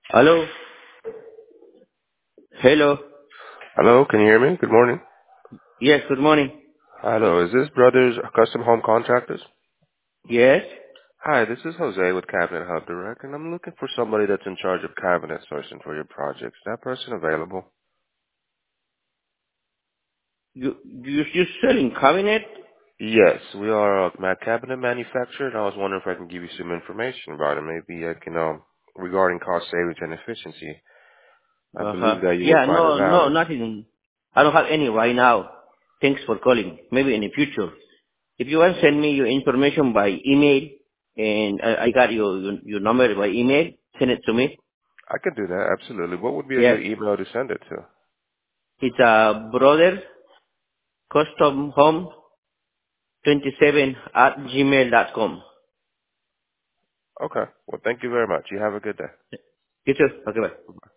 Hello? Hello? Hello, can you hear me? Good morning. Yes, good morning. Hello, is this Brothers Custom Home Contractors? Yes? Hi, this is Jose with Cabinet Hub Direct, and I'm looking for somebody that's in charge of cabinet sourcing for your projects. Is that person available? You selling cabinet? Yes, we are a cabinet manufacturer, and I was wondering if I can give you some information about it. Maybe I can, regarding cost savings and efficiency. I Uh-huh. believe that you would Yeah, find it no, valid. nothing. I don't have any right now. Thanks for calling. Maybe in the future. If you want, send me your information by email, and I got your number by email. Send it to me. I could do that, absolutely. What would be a Yes. good email to send it to? It's brother custom home 27 at gmail.com. Okay, well, thank you very much. You have a good day. You too. Okay, bye.